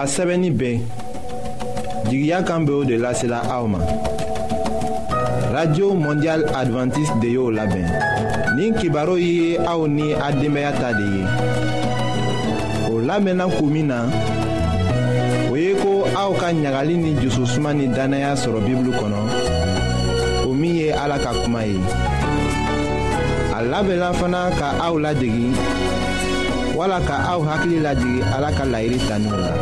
a sɛbɛnni bɛɛ jigiya kan bɛ o de lasela aw ma. Radio Mondial Adventiste de y'o labɛn. Nin kibaru ye aw ni a denbaya ta de ye. O labɛnna kun min na, o ye ko aw ka ɲagali ni jususuma ni danaya sɔrɔ Bibulu kɔnɔ, o min ye Ala ka kuma ye. A labɛnna fana ka aw ladegi, wala ka aw hakili lajigi Ala ka laɲini taninw la.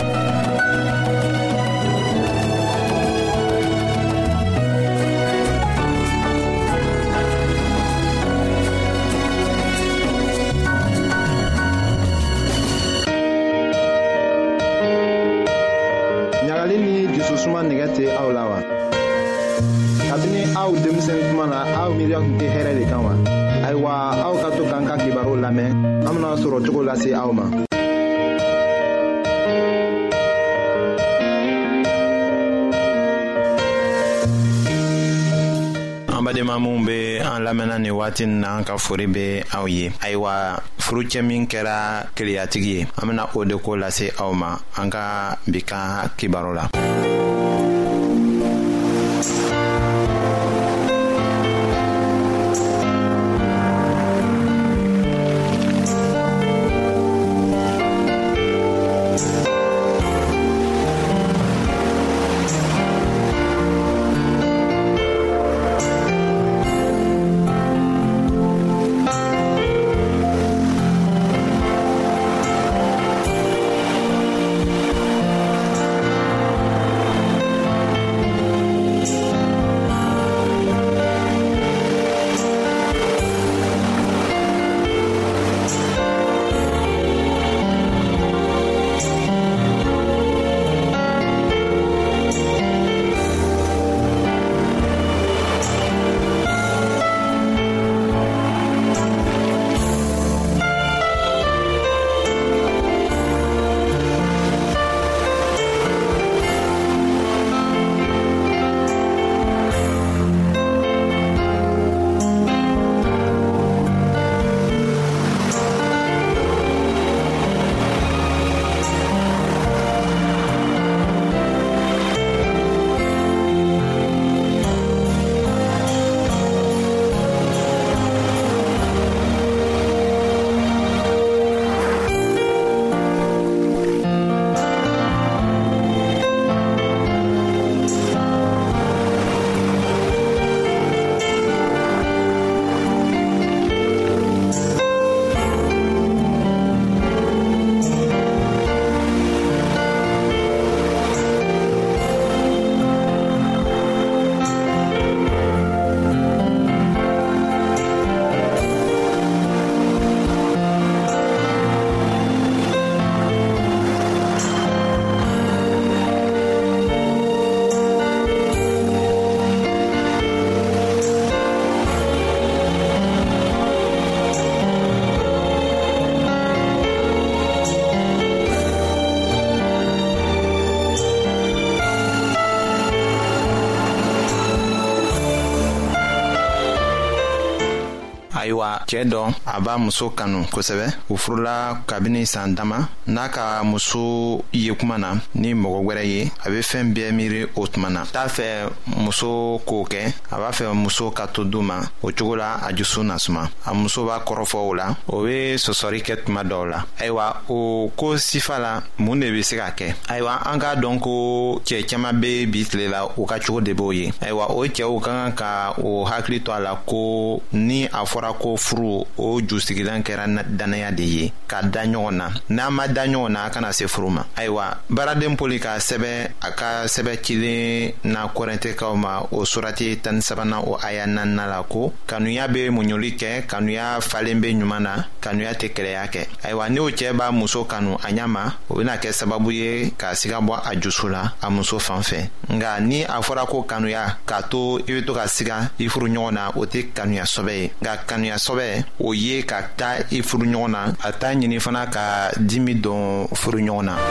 ɲagali ni jususuma nɛgɛ tɛ aw la wa? Kabini aw denmisɛn kuma na aw miiriya tun tɛ hɛrɛ de kan wa? Ayiwa, aw ka to k'an ka kibaru lamɛn, an bena sɔrɔ cogo lase aw ma. An badenma minw be an lamɛnna ni waati na an ka fori be aw ye. Ayiwa, furucɛ min kɛra keleyatigi ye, an bena o de ko lase aw ma an ka bi ka kibaru la. Ayiwa, cɛ dɔ a b'a muso kanu kosɛbɛ. U furula kabini san dama. N'a ka muso ye kuma na ni mɔgɔ wɛrɛ ye, a bɛ fɛn bɛɛ miiri o tuma na. T'a fɛ muso k'o kɛ, a b'a fɛ muso ka to du ma. O cogo la a dusu nasuma. A muso b'a kɔrɔfɔ o la, o bɛ sɔsɔri kɛ tuma dɔw la. Ayiwa, o ko sifa la mun de bɛ se ka kɛ? Ayiwa, an k'a dɔn ko cɛ caman bɛ bi tile la u ka cogo de b'o ye. Ayiwa, o cɛw ka kan ka o hakili to a la ko ni a fɔra ko furu o jusigilan kɛra danaya de ye, ka da ɲɔgɔn na. N'a ma da ɲɔgɔn na a kana se furu ma. Ayiwa, baaraden Pɔli ka sɛbɛ a ka sɛbɛ cilen na Korintɛkaw ma o surati 13 o aya 4 la ko kanuya bɛ muɲuli kɛ, kanuya falen bɛ ɲuman na, kanuya tɛ kɛlɛya kɛ. Ayiwa, ni o cɛ b'a muso kanu a ɲa ma, o bɛna kɛ sababu ye ka siga bɔ a jusu la a muso fan fɛ. Nka ni a fɔra ko kanuya k'a to i bɛ to ka siga i furu ɲɔgɔn na, o tɛ kanuya sɔbɛ ye. Nka kanuya sɔbɛ o ye ka taa i furu ɲɔgɔn na, a t'a ɲini fana ka dimi don furu ɲɔgɔn na.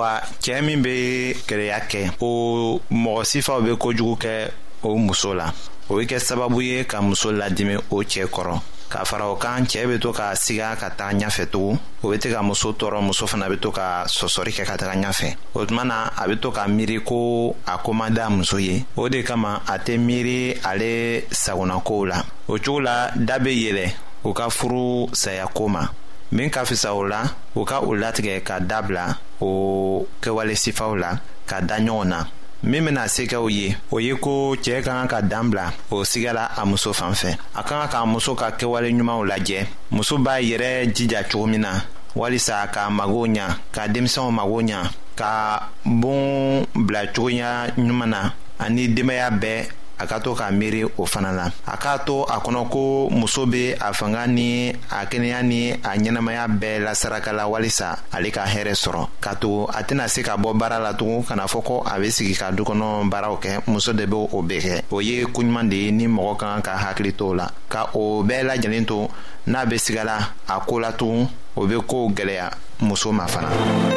ayiwa cɛɛ min be keleya kɛ o mɔgɔ sifaw be kojugu kɛ o muso la. O be kɛ sababu ye ka muso ladimi o cɛɛ kɔrɔ. Ka fara o kan cɛɛ be to ka siga ka taga ɲafɛ tugun. O be te ka muso tɔɔrɔ, muso fana be to ka sɔsɔri kɛ ka taga ɲafɛ. O tuma na a be to ka miiri ko a ko man da muso ye. O de kama a tɛ miiri ale sagonakow la. O cogo la da be yɛlɛ u ka furu sayako ma. Min ka fisa o la u ka o latigɛ ka dabila o kɛwale sifaw la ka da ɲɔgɔn na. Min bena se kɛ o ye ko cɛɛ ka kan ka dan bila o sigala a muso fan fɛ. A ka kan k'a muso ka kɛwale ɲumanw lajɛ. Muso b'a yɛrɛ jija cogo min na walisa k'a mago ɲa, ka denmisɛnw mago ɲa, ka boon bila cogoya ɲuman na ani denbaya bɛɛ a ka to k'a miiri o fana la. A k'a to a kɔnɔ ko muso be a fanga ni a kɛnɛya ni a ɲɛnamaya bɛɛ lasarakala walisa ale ka hɛrɛ sɔrɔ. Ka to a tɛna se ka bɔ baara la tugun kana fɔ ko a be sigi ka dukɔnɔ baaraw kɛ. Muso de be o bɛɛ kɛ. O ye koɲuman de ye ni mɔgɔ ka kan ka hakili to o la. Ka o bɛɛ lajɛlen to n'a be sigala a ko la tugun o be kow gwɛlɛya muso ma fana.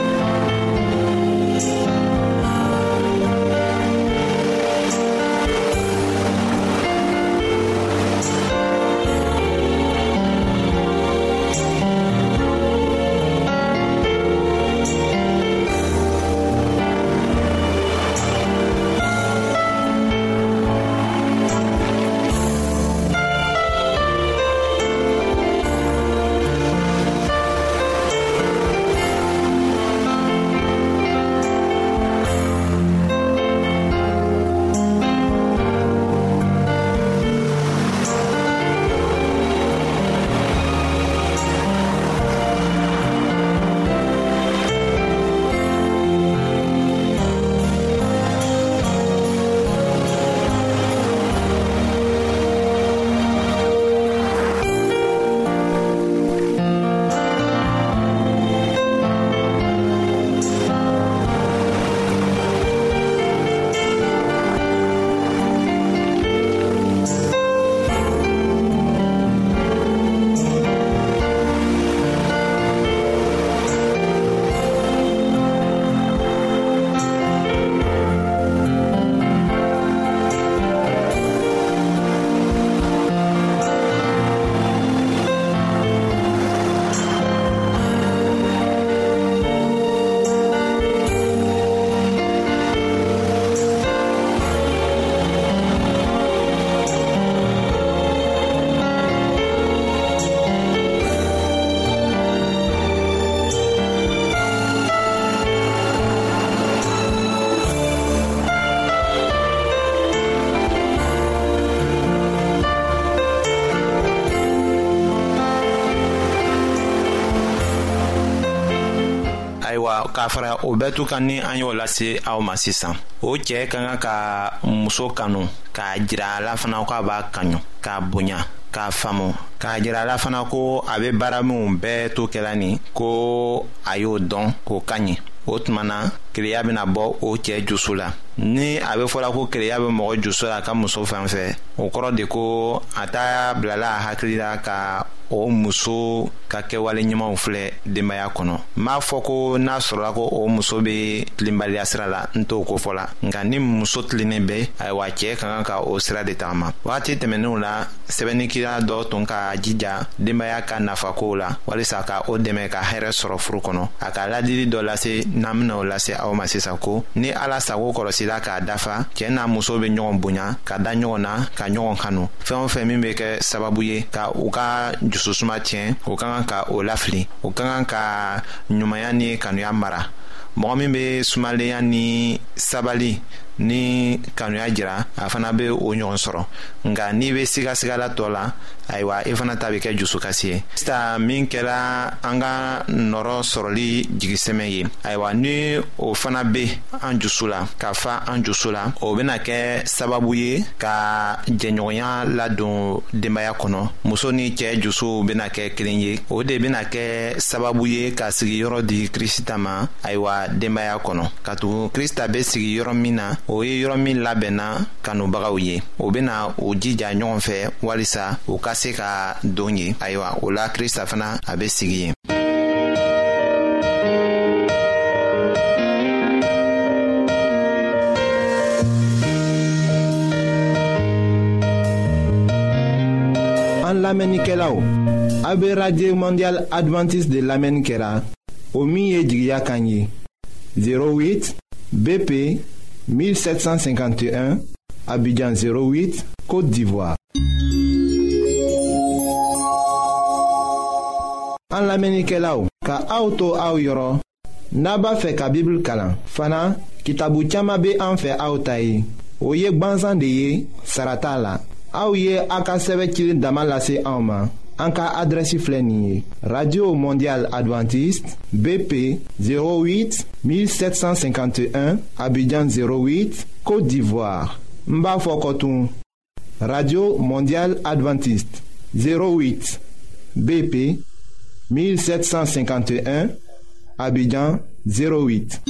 K'a fara o bɛɛ tu kan ni an y'o lase aw ma sisan. O cɛɛ ka kan ka muso kanu k'a jira a la fana ko a b'a kaɲu, k'a bonya, k'a faamu, k'a jira a la fana ko a be baara minw bɛɛ to kɛla nin ko a y'o dɔn k'o ka ɲi. O tuma na keleya bena bɔ o cɛɛ jusu la. Ni a be fɔla ko keleya be mɔgɔ jusu la ka muso fan fɛ, o kɔrɔ de ko a t'a bilala a hakili la ka o muso ka kɛwale ɲumanw filɛ denbaya kɔnɔ. M'a fɔ ko n'a sɔrɔla ko o muso be tilenbaliya sira la n t'o kofɔla, nka ni muso tilennen bɛ ayiwa cɛɛ ka kan ka o sira de tagama. Wagati tɛmɛnenw la sɛbɛnnikɛla dɔ tun ka jija denbaya ka nafakow la walisa ka o dɛmɛ ka hɛrɛ sɔrɔ furu kɔnɔ. A ka ladili dɔ lase n'an bena o lase aw ma sisan ko ni ala sago kɔlɔsila k'a dafa cɛɛ n'a muso be ɲɔgɔn bonya ka da ɲɔgɔn na ka ɲɔgɔn kanu. Fɛn o fɛn min be kɛ sababu ye ka u ka jususuma tiɲɛ o ka kan ka o lafili. O ka kan ka ɲumanya ni kanuya mara. Mɔgɔ min be sumalenya ni sabali ni kanuya jira a fana be o ɲɔgɔn sɔrɔ. Nka n'i be sigasigala tɔ la ayiwa i fana ta be kɛ jusukasi ye. Krista min kɛra an ka nɔrɔ sɔrɔli jigisɛmɛ ye ayiwa ni o fana be an jusu la ka fa an jusu la o bena kɛ sababu ye ka jɛɲɔgɔnya ladon denbaya kɔnɔ. Muso ni cɛɛ jusuw bena kɛ kelen ye. O de bena kɛ sababu ye ka sigiyɔrɔ di Krista ma ayiwa denbaya kɔnɔ. Ka tugu Krista be sigi yɔrɔ min na o ye yɔrɔ min labɛnna kanubagaw ye. O bena o jija ɲɔgɔn fɛ walisa o ka se ka don ye. Ayiwa o la Krista fana a be sigi ye. lamenikelaw, abe Radio Mondial Adventiste de l'Amenikela, Omi Edjia Kanyi, 08 BP 1751, Abidjan 08, Côte d'Ivoire. En lamenikelaw, ka auto au yoro, naba fe ka Bible kalan, fana, kitabu chama be an fe autayi. O ye gbanzan de ye, sarata la. Aou ye aka seve kilin damalase anma. Anka adresi fleni Radio Mondial Adventiste, BP 08 1751, Abidjan 08, Côte d'Ivoire. Mba Fokotoun. Radio Mondial Adventiste, 08 BP 1751, Abidjan 08.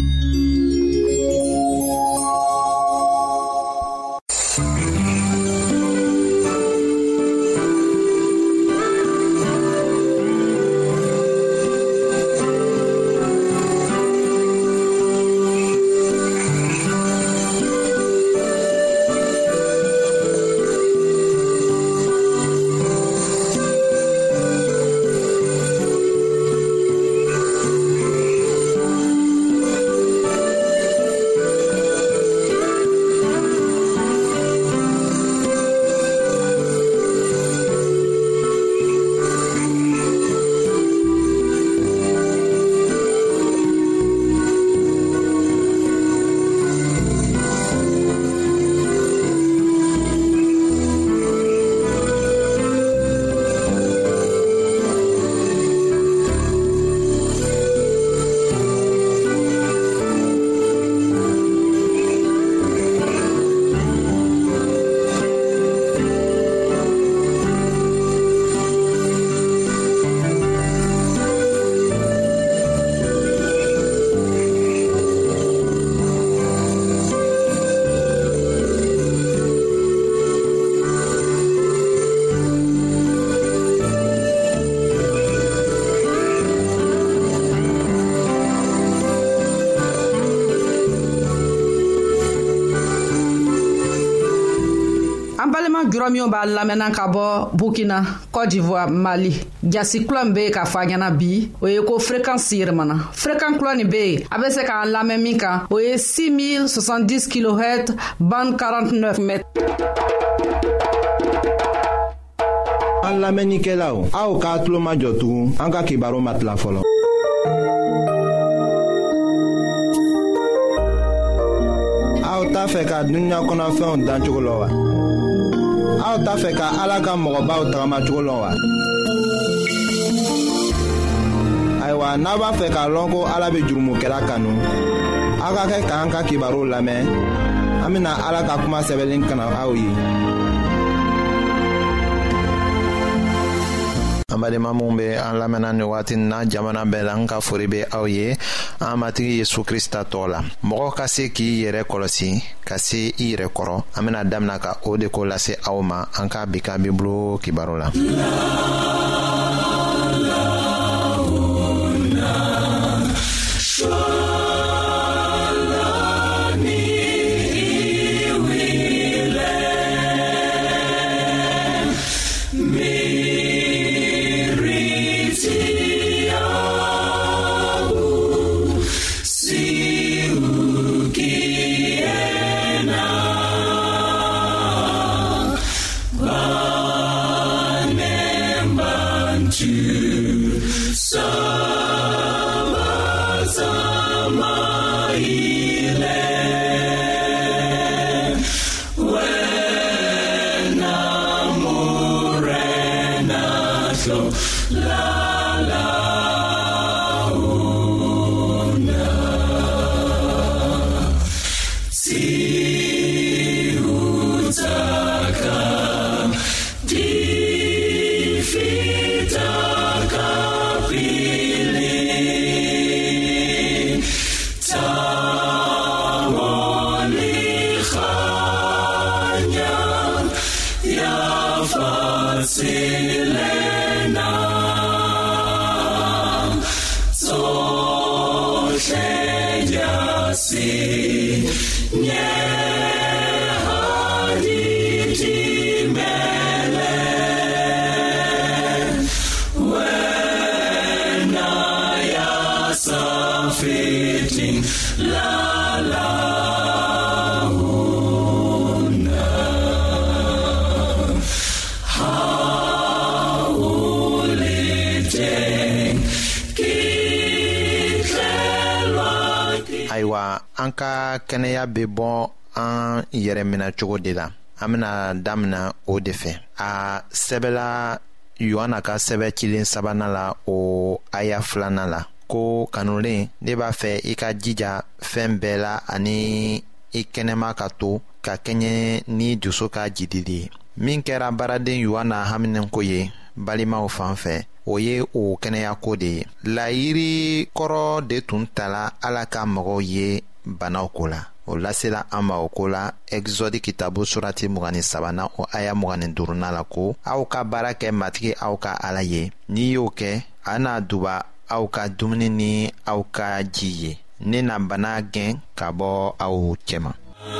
Juramion ba lamena ka bɔ Burkina, Côte d'Ivoire, Mali. Jasi klon be ka fanyana bi, o ye ko fréquence yirmana. Fréquence klon be, a bɛ se ka lamɛn min kan, o ye 6070 kHz, bande 49 mètres. An lamenikelaw, aw ka tulo majɔ tugun an ka kibaru matila fɔlɔ. Aw t'a fɛ ka dunuya kɔnɔfɛnw dan cogo la wa? Aw t'a fɛ ka Ala ka mɔgɔbaw tagamacogo lɔn wa? Ayiwa, n'a b'a fɛ k'a lɔn ko Ala bɛ jurumokɛla kanu, aw ka kɛ k'an ka kibaru lamɛn. An bɛna Ala ka kuma sɛbɛnlen kana aw ye. An badenma minnu bɛ an lamɛnna nin waati na jamana bɛɛ la, an ka fori bɛ aw ye an matigi Yesu Krista tɔgɔ la. Mɔgɔ ka se k'i yɛrɛ kɔlɔsi ka se i yɛrɛ kɔrɔ, an bɛna damina ka o de ko lase aw ma. An ka bi ka Bibulu kibaru la. Ayiwa an ka kɛnɛya bɛ bɔ an yɛrɛ minɛ cogo de la. An bɛna damina o de fɛ. A sɛbɛla Yohana ka sɛbɛ cilen 3nan la o aya 2nan la ko kanulen ne b'a fɛ i ka jija fɛn bɛɛ la ani i kɛnɛma ka to ka kɛɲɛ ni dusu ka jidili ye. Min kɛra baaraden Yohana haminɛko ye balimaw fan fɛ o ye o kɛnɛyako de ye. Layiri kɔrɔ de tun tala Ala ka mɔgɔw ye banaw ko la. O lasela an ma o ko la Exode kitabu surati 23 o aya 25 la ko aw ka baara kɛ matigi aw ka Ala ye. N'i y'o kɛ a na duba aw ka dumuni ni aw ka ji ye. Ne na bana gɛn ka bɔ aw cɛma.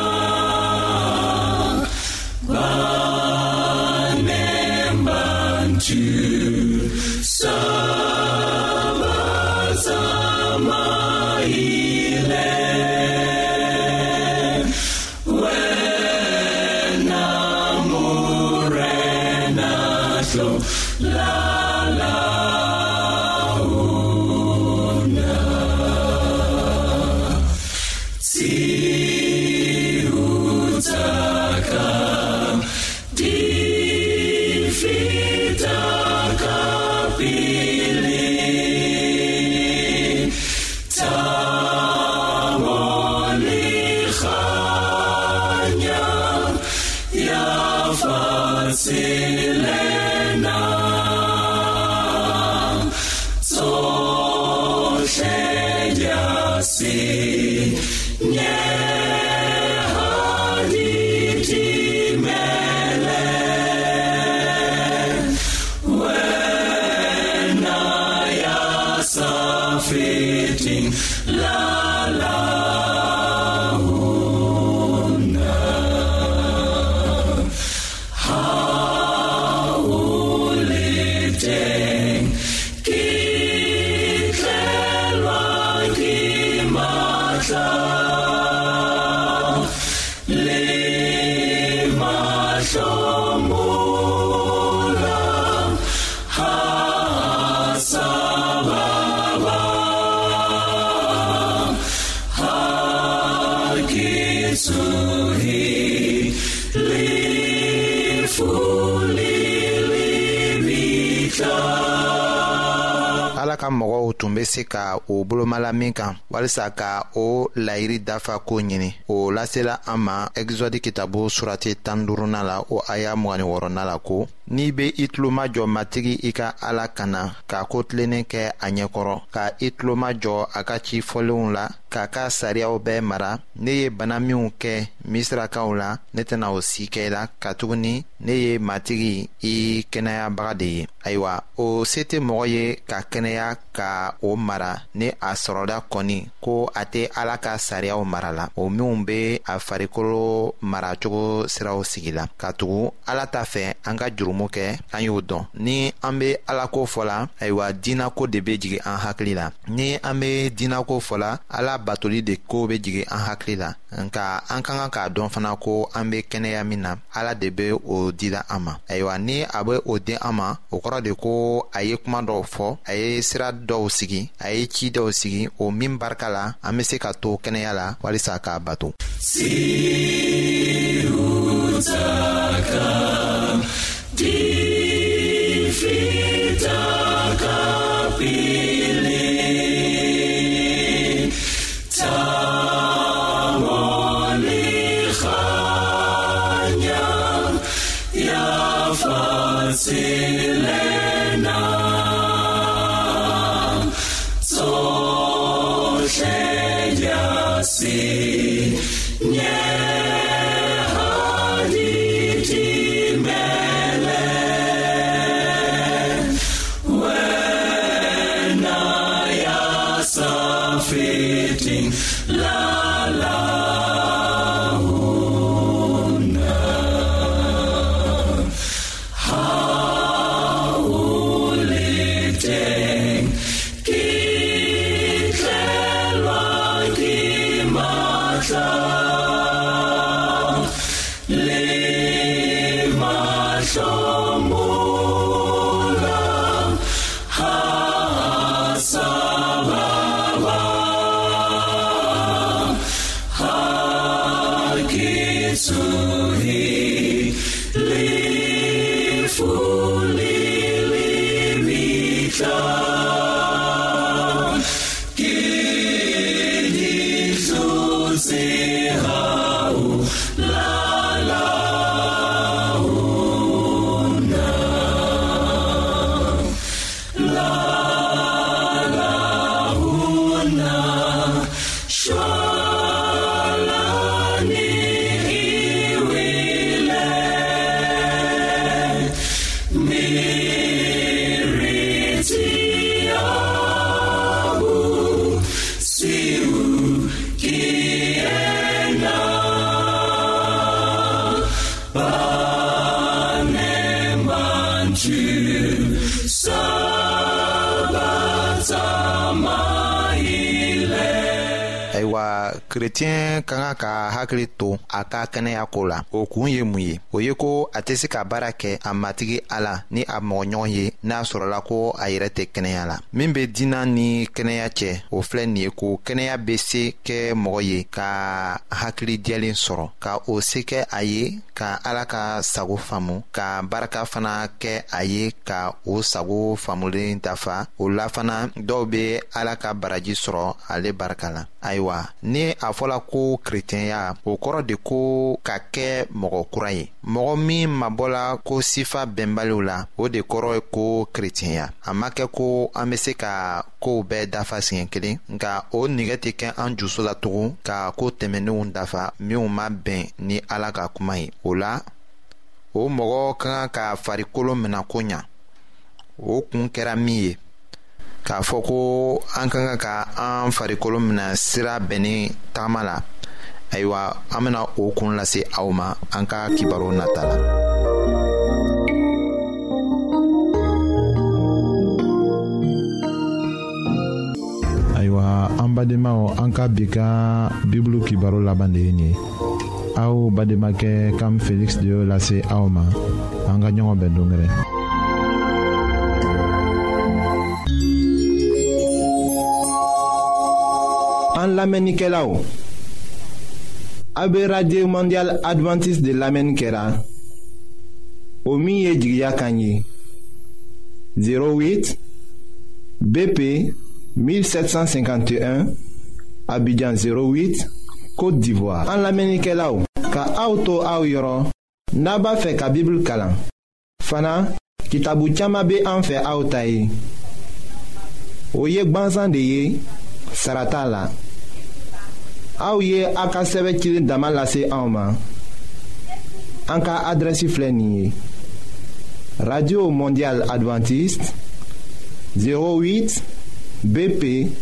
Ala ka mɔgɔw tun bɛ se ka o bolomala min kan walisa ka o layiri dafa ko ɲini. O lasela an ma Exode kitabu surati 15 la o aya 26 la ko n'i bɛ i tulo majɔ matigi i ka Ala kana ka ko tilennen kɛ a ɲɛkɔrɔ ka i tulo majɔ a ka ci fɔlenw la k'a ka sariyaw bɛɛ mara. Ne ye bana minw kɛ Misirakaw la ne tɛna o si kɛ la katuguni ne ye matigi i kɛnɛyabaga de ye. Ayiwa o se tɛ mɔgɔ ye ka kɛnɛya ka o mara ni a sɔrɔla kɔni ko a tɛ Ala ka sariyaw mara la o minw bɛ a farikolo maracogo siraw sigi la. Katugu Ala t'a fɛ an ka jurumu kɛ an y'o dɔn. Ni an bɛ Ala ko fɔla ayiwa diinako de bɛ jigin an hakili la. Ni an bɛ diinako fɔla Ala batoli de ko bɛ jigin an hakili la. Nka an ka kan k'a dɔn fana ko an bɛ kɛnɛya min na Ala de bɛ o dila an ma. Ayiwa ni a bɛ o di an ma o kɔrɔ de ko a ye kuma dɔw fɔ a ye sira dɔw sigi a ye ci dɔw sigi o min barika la an bɛ se ka to kɛnɛya la walisa k'a bato. King, King, Chrétien kanga ka hakili to a ka kɛnɛya ko la o kun ye mun ye o ye ko a tɛ se ka baara kɛ a matigi Ala ni a mɔgɔɲɔgɔn ye n'a sɔrɔla ko a yɛrɛ tɛ kɛnɛya la min bɛ diina ni kɛnɛya cɛ o filɛ nin ye ko kɛnɛya bɛ se kɛ mɔgɔ ye ka hakili jɛlen sɔrɔ ka o se kɛ a ye ka Ala ka sago faamu ka baraka fana kɛ a ye ka o sago faamulen dafa o la fana dɔw bɛ Ala ka baraji sɔrɔ ale barika la ayiwa ni a fɔla ko kerecɛnya o kɔrɔ de ko ka kɛ mɔgɔ kura ye mɔgɔ min mabɔla ko sifa bɛnbaliw la o de kɔrɔ ye ko kerecɛnya a ma kɛ ko an bɛ se ka kow bɛɛ dafa siɲɛ kelen nka o nɛgɛ tɛ kɛ an juso la tugun ka ko tɛmɛnenw dafa minw ma bɛn ni Ala ka kuma ye o la o mɔgɔ ka kan ka farikolo minɛ ko ɲa o kun kɛra min ye k'a fɔ ko an ka kan ka an farikolo minɛ sira bɛnni tagama la ayiwa an bɛna o kun lase aw ma an ka kibaru nata la. Ayiwa an badenmaw an ka bi ka bibulu kibaru laban de ye nin ye aw bademakɛ Kam Felix de y'o lase aw ma an ka ɲɔgɔn bɛn dongɛrɛ. An lamɛnnikɛlaw a bɛ Radio Mondial Adventiste de lamɛnni kɛra o min ye jigiya kan ye 08 BP 1751 Abidjan 08 Côte d'Ivoire. An lamɛnnikɛlaw ka aw to aw yɔrɔ n'a b'a fɛ ka Bible kalan fana kitabu caman bɛ an fɛ aw ta ye o ye gwanzan de ye sara t'a la. Aw ye a ka sɛbɛn cilen dama lase anw ma an ka adrɛsi filɛ nin ye Radio Mondial Adventiste 08 BP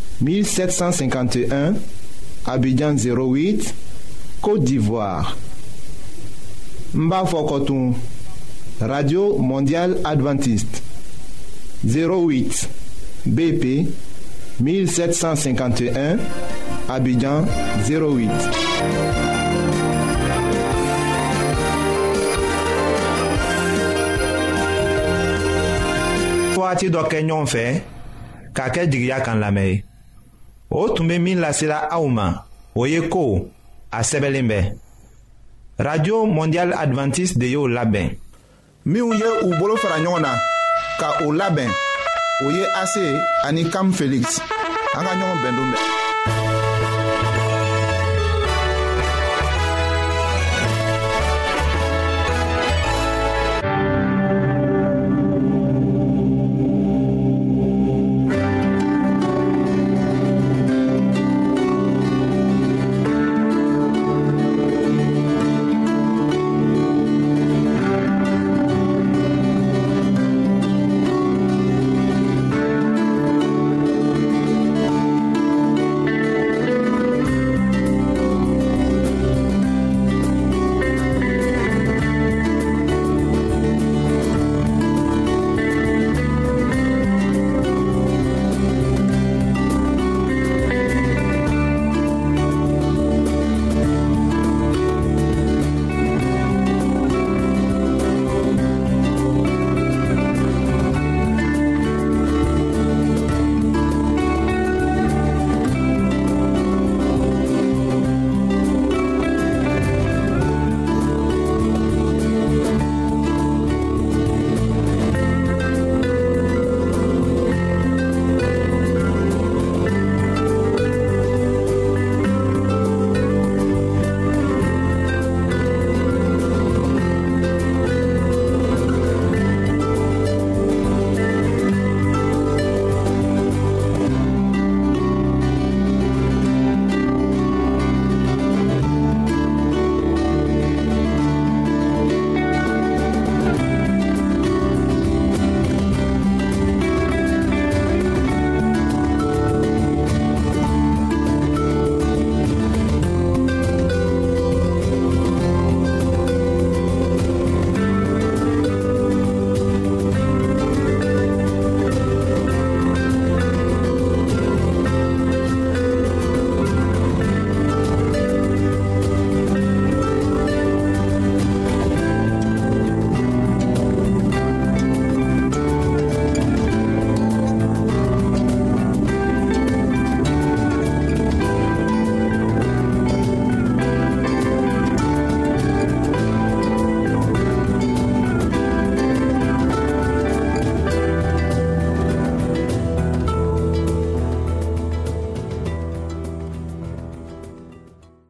1751 Abidjan 08 Côte d'Ivoire. N b'a fɔ kɔtun Radio Mondial Adventiste 08 BP 1751 Abidjan 08. Waati dɔ kɛ ɲɔgɔn fɛ k'a kɛ jigiya kan lamɛn ye o tun bɛ min lasela aw ma o ye ko a sɛbɛnlen bɛ Radio Mondial Adventiste de y'o labɛn minnu ye u bolo fara ɲɔgɔn na ka o labɛn o ye AC ani Kam Felix an ka ɲɔgɔn bɛn don bɛɛ.